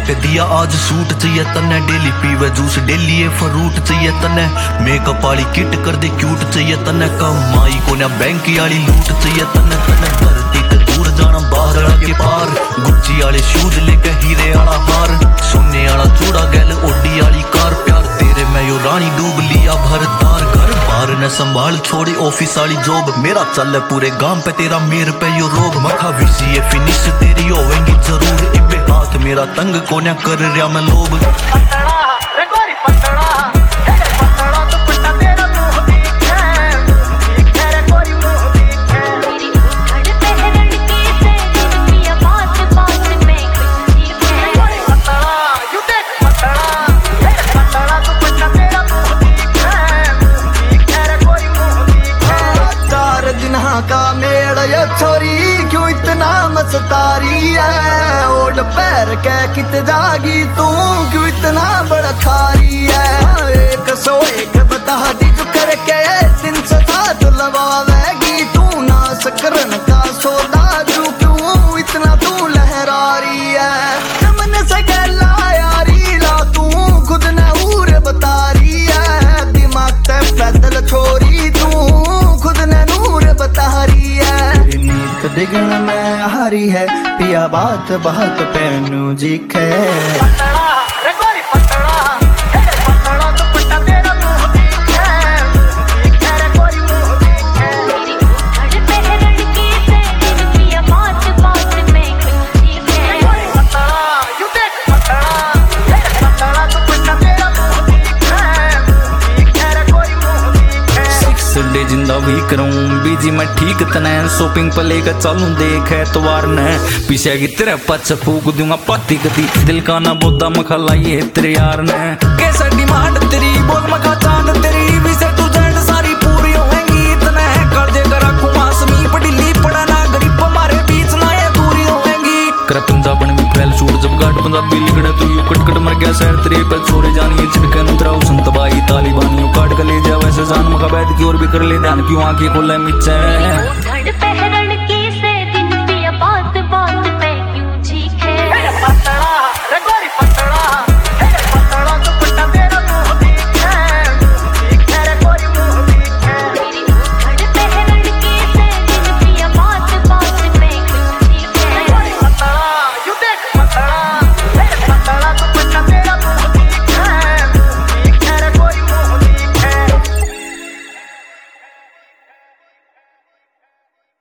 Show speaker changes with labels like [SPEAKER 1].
[SPEAKER 1] के दिया आज सूट चाहिए तन्ने, डेली पीवे जूस डेली ये फ्रूट चाहिए तन्ने, मेकअप वाली किट कर दे क्यूट चाहिए तन्ने, कमाई को ना बैंक वाली लूट चाहिए तन्ने, तन्ने धरती ते दूर जाना बाहर के पार, गुच्ची वाले शूज लेके हीरे वाला हार, सोने वाला चूड़ा गैल ओडी वाली कार, प्यार तेरे मैं यो रानी डूब लिया भर तार, घर बार न संभाल छोड़ी ऑफिस वाली जॉब, मेरा चल पूरे गांव पे तेरा मेर पे यो रोग, मखा विसी फिनिश तेरी होवेंगी जरूर, इबे हाथ मेरा तंग कोन्या कर रहा मैं लोभ।
[SPEAKER 2] का मेरा ये छोरी क्यों इतना मस्तारी है, ओढ़ पैर के कित जागी तू क्यों इतना बड़ा खारी है, 101 बता दी जो करके 307 लवावेगी तू, ना सकरन का सौदा जो क्यों इतना तू लहरारी है, चमन से गला यारी ला तू खुद न उर बता रही है, दिमाग ते पैदल छोरी तू खुद न नूर बता रही है, नीत दिगन में हारी है पिया बात बहुत पैनू जी खे।
[SPEAKER 3] संडे जिंदा भी करूं बीजी मैं ठीक तने, शॉपिंग पर लेकर चलूं देख एतवार ने, पीछे की तेरे पच फूक दूंगा पाती गति, दिल का ना बोदा मखा लाइए तेरे यार ने, कैसा डिमांड तेरी बोल मखा चांद तेरी, विसे तू जेंड सारी पूरी होएंगी इतने, कर दे कर रखूं आसमी पढ़ी पड़ा ना गरीब हमारे बीच ना ये दूरी होएंगी, कर पंजाबन में फैल शूट जब गाट पंजाबी लिखड़े तू यू कट कट मर गया शहर तेरे पर छोरे जानिए छिड़के उतराओ संतबाई तालिबानी काट के ले जा वैसे जान मखा बैठ की और भी कर ले ध्यान क्यों आंखें खोले मिचे।